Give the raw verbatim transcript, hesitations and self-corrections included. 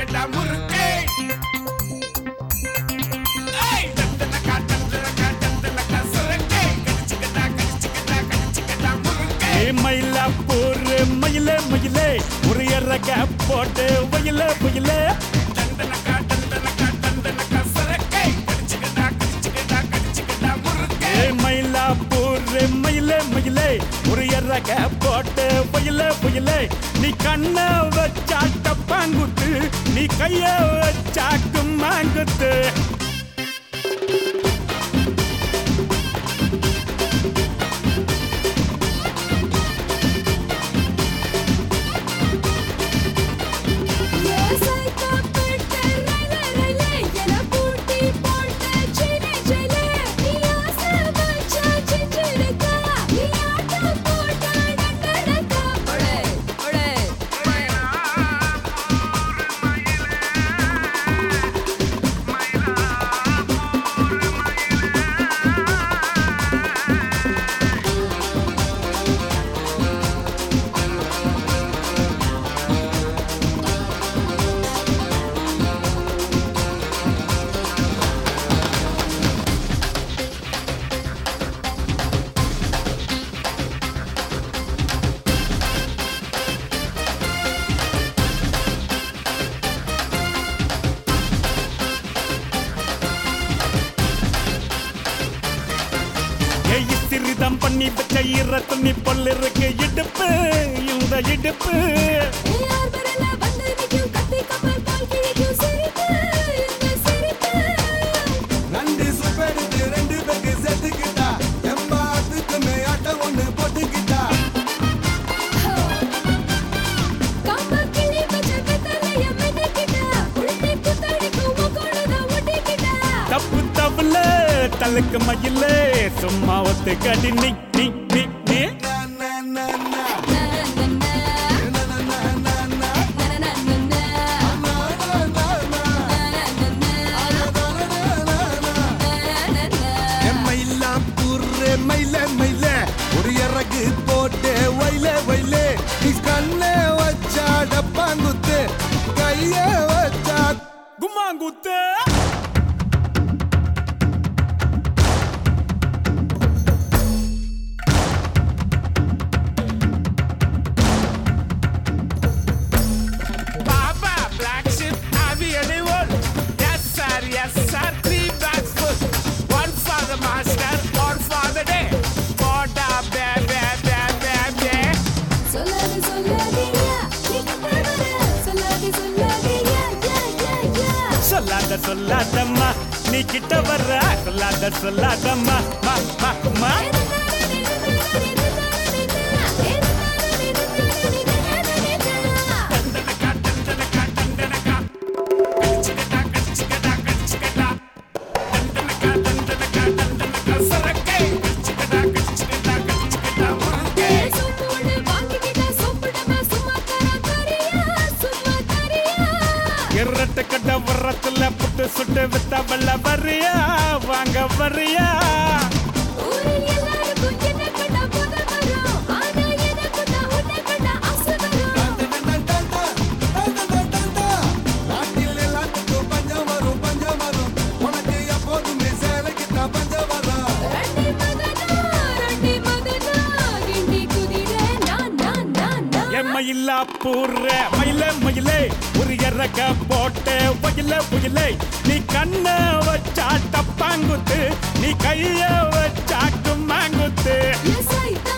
கடிச்சுக்கடா முறுக்கே ஏய் தந்தனக்கா தந்தனக்கா தந்தனக்கா சுரக்கே கடிச்சுக்கடா கடிச்சுக்கடா கடிச்சுக்கடா முறுக்கே மயிலாப்பூர் மயிலே மயிலே ஒரு எறக்க போட்டு வயலே வயலே தந்தனக்கா தந்தனக்கா தந்தனக்கா சுரக்கே கடிச்சுக்கடா கடிச்சுக்கடா கடிச்சுக்கடா முறுக்கே மயிலாப்பூர் மயிலே மயிலே ஒரு எறக்க போட்டு வயலே வயலே நீ கண்ண வச்சா டப்பாங்குத்து நீ கைய வச்சாக்கு மாங்குத்து சிறிதம் பண்ணி வச்ச ஈர துணி பொல் இருக்கு இடுப்பு இந்த இடுப்பு நண்டு சுப்பெடுத்து ரெண்டு பேருக்கு சேர்த்துக்கிட்டா எம்மாத்துக்கு மேயாட்ட ஒண்ணு போட்டுக்கிட்டா தப்பு தப்புல தலுக்கு மயிலே சும்மா ஒத்து கடி நீ நீ நீ நீ மயில மயில ஒரு இறகு போட்டு வயல வயல நீ கண்ண வச்சா டப்பாங்குத்து கைய வச்சா குமாங்குத்து Baba black ship have you anyone yes sir yes sir three bags full one for the master one for the day போடா பே பே பே பே பே சொல்லாதே சொல்லாதேயா நீ சொல்லாதே சொல்லாதேயா யா யா யா சொல்லாத சொல்லாதம்மா நீ கிட்ட வர்ற சொல்லாத சொல்லாதம்மா மா மா மா தந்தனக்கா தந்தனக்கா தந்தனக்கா கடிச்சுக்கடா கடிச்சுக்கடா கடிச்சுக்கடா தந்தனக்கா தந்தனக்கா தந்தனக்கா சுரக்கே கடிச்சுக்கடா கடிச்சுக்கடா கடிச்சுக்கடா முறுக்கே சோப்புடு வாங்கிக்கிட்ட சோப்புடமா சும்மா தர தரியா சும்மா தரியா எரட்ட கட்ட வரத்துல புட்டு சுட்டு வித்த வெள்ள வரியா வாங்க வரியா ஊரில் எல்லாருக்கும் என்ன கண்டா போத வரும் ஆனா எனக்கு தான் உன்னை கண்டா ஆசை வரும் நாட்டில் எல்லாத்துக்கும் பஞ்சம் வரும் பஞ்சம் வரும் உனக்கு எப்போதுமே சேலைக்குத்தான் பஞ்சம் வரும் ரண்டி மதனா ரண்டி மதனா கிண்டி குதிரே நான் நான் நான் நான் மயிலாப்பூர் மயிலே மயிலே ஒரு எறக்க போட்டு வயல புயலே நீ கண்ண வச்சா டப்பாங்குத்து நீ கைய வச்சாக்கு மாங்குத்து Yes, I